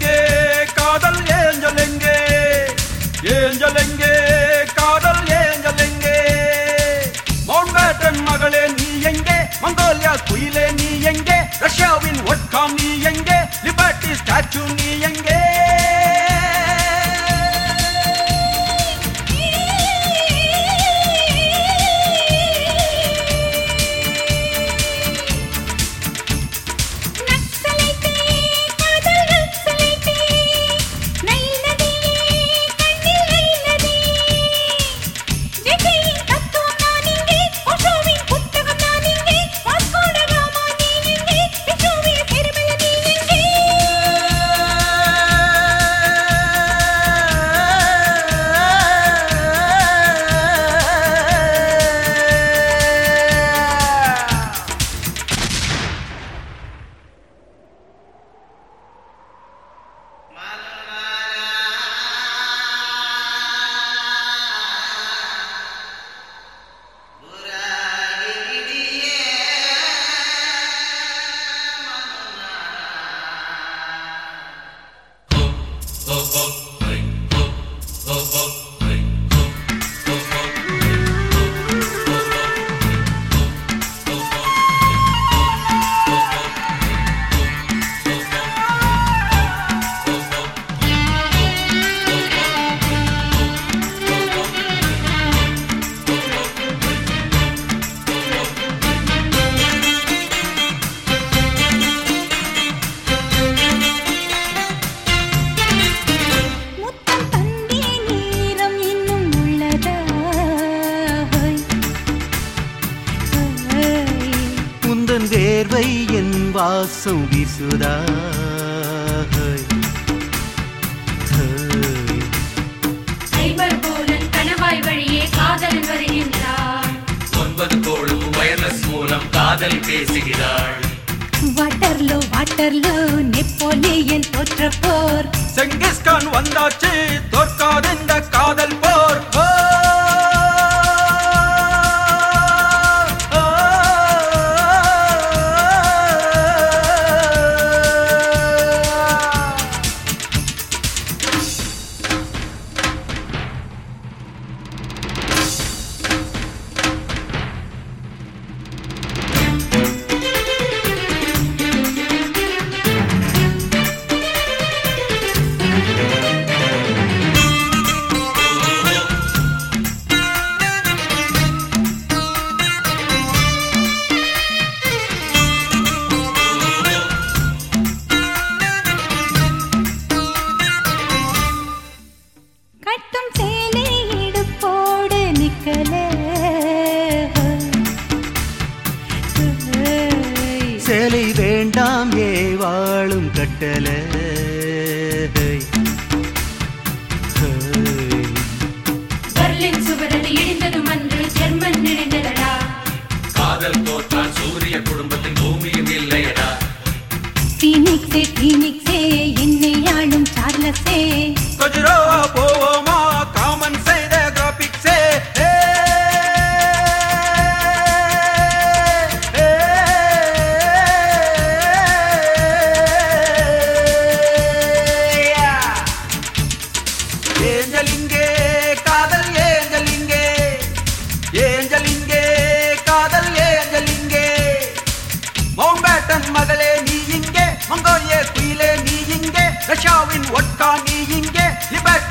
எங்கே காதல் ஏஞ்சல் எங்கே ஏஞ்சல் எங்கே காதல் ஏஞ்சல் எங்கே மவுண்ட்பேட்டன் மகளே நீ எங்கே மங்கோலியா குயிலே நீ எங்கே ரஷ்யாவின் ஒட்காம் நீ எங்கே லிபர்ட்டி ஸ்டாச்சு நீ எங்கே வேர்வை என் வாசம் வீசுதா கணவாய் வழியே காதல் வருகின்றார் 9 கோளும் வயர்லெஸ் மூலம் காதல் பேசுகிறாள் வாட்டர்லோ நெப்போலியன் தோற்ற போர் செங்கிஸ்கான் வந்தாச்சு தோற்காத இந்த காதல் போர் சேலை வேண்டாம் ஏவாளும் கட்டல பெர்லின் சுவரது இடிந்ததும் அன்று ஜெர்மன் நினைந்ததடா காதல் தோற்றால் சூரிய குடும்பத்தின் பூமியும் இல்லையடா பீனிக்ஸே என்னை ஆளும் சார்லஸே கஜுரோ போவோமா காமன் செய்த கிராபிக்ஸே ஏஞ்சலிங்கே காதல் ஏஞ்சலிங்கே ஏஞ்சலிங்கே காதல் ஏஞ்சலிங்கே மவுண்ட்பேட்டன் மகளே நீ இங்கே மங்கோலிய குயிலே நீ இங்கே ரஷ்யாவின் ஒட்கா நீ இங்கே லிபர்ட்டி